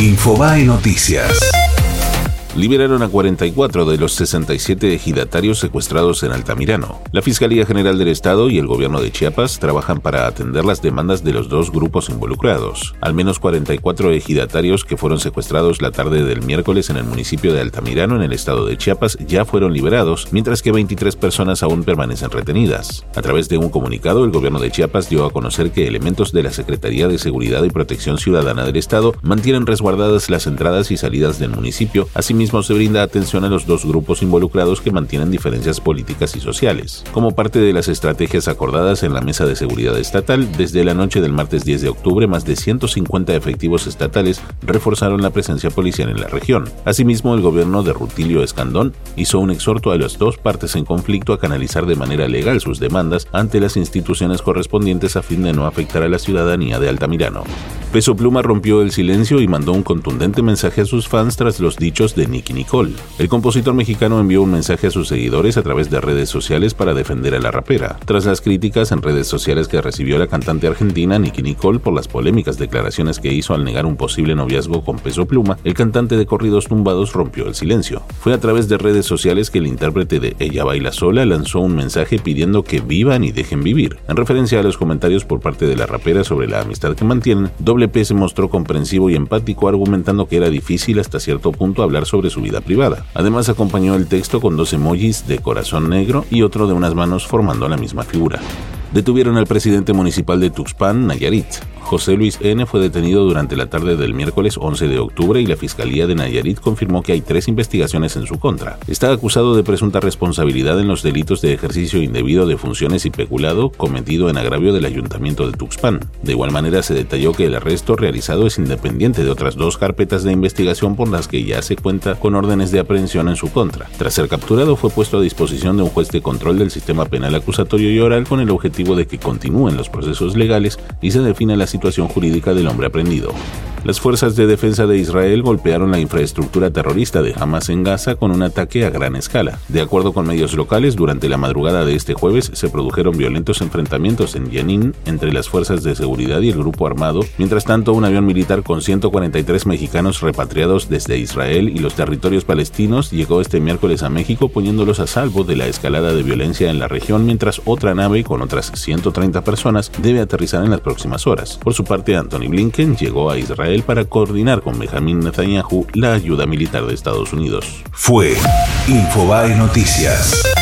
Infobae Noticias. Liberaron a 44 de los 67 ejidatarios secuestrados en Altamirano. La Fiscalía General del Estado y el Gobierno de Chiapas trabajan para atender las demandas de los dos grupos involucrados. Al menos 44 ejidatarios que fueron secuestrados la tarde del miércoles en el municipio de Altamirano, en el estado de Chiapas, ya fueron liberados, mientras que 23 personas aún permanecen retenidas. A través de un comunicado, el Gobierno de Chiapas dio a conocer que elementos de la Secretaría de Seguridad y Protección Ciudadana del Estado mantienen resguardadas las entradas y salidas del municipio. Asimismo, se brinda atención a los dos grupos involucrados que mantienen diferencias políticas y sociales. Como parte de las estrategias acordadas en la Mesa de Seguridad Estatal, desde la noche del martes 10 de octubre, más de 150 efectivos estatales reforzaron la presencia policial en la región. Asimismo, el gobierno de Rutilio Escandón hizo un exhorto a las dos partes en conflicto a canalizar de manera legal sus demandas ante las instituciones correspondientes a fin de no afectar a la ciudadanía de Altamirano. Peso Pluma rompió el silencio y mandó un contundente mensaje a sus fans tras los dichos de Nicki Nicole. El compositor mexicano envió un mensaje a sus seguidores a través de redes sociales para defender a la rapera. Tras las críticas en redes sociales que recibió la cantante argentina Nicki Nicole por las polémicas declaraciones que hizo al negar un posible noviazgo con Peso Pluma, el cantante de corridos tumbados rompió el silencio. Fue a través de redes sociales que el intérprete de Ella Baila Sola lanzó un mensaje pidiendo que vivan y dejen vivir. En referencia a los comentarios por parte de la rapera sobre la amistad que mantienen, P se mostró comprensivo y empático, argumentando que era difícil hasta cierto punto hablar sobre su vida privada. Además, acompañó el texto con 2 emojis de corazón negro y otro de unas manos formando la misma figura. Detuvieron al presidente municipal de Tuxpan, Nayarit. José Luis N. fue detenido durante la tarde del miércoles 11 de octubre y la Fiscalía de Nayarit confirmó que hay 3 investigaciones en su contra. Está acusado de presunta responsabilidad en los delitos de ejercicio indebido de funciones y peculado cometido en agravio del Ayuntamiento de Tuxpan. De igual manera, se detalló que el arresto realizado es independiente de otras 2 carpetas de investigación por las que ya se cuenta con órdenes de aprehensión en su contra. Tras ser capturado, fue puesto a disposición de un juez de control del sistema penal acusatorio y oral con el objetivo de que continúen los procesos legales y se defina la situación jurídica del hombre aprehendido. Las fuerzas de defensa de Israel golpearon la infraestructura terrorista de Hamas en Gaza con un ataque a gran escala. De acuerdo con medios locales, durante la madrugada de este jueves se produjeron violentos enfrentamientos en Jenin entre las fuerzas de seguridad y el grupo armado. Mientras tanto, un avión militar con 143 mexicanos repatriados desde Israel y los territorios palestinos llegó este miércoles a México, poniéndolos a salvo de la escalada de violencia en la región, mientras otra nave con otras 130 personas debe aterrizar en las próximas horas. Por su parte, Antony Blinken llegó a Israel para coordinar con Benjamín Netanyahu la ayuda militar de Estados Unidos. Fue Infobae Noticias.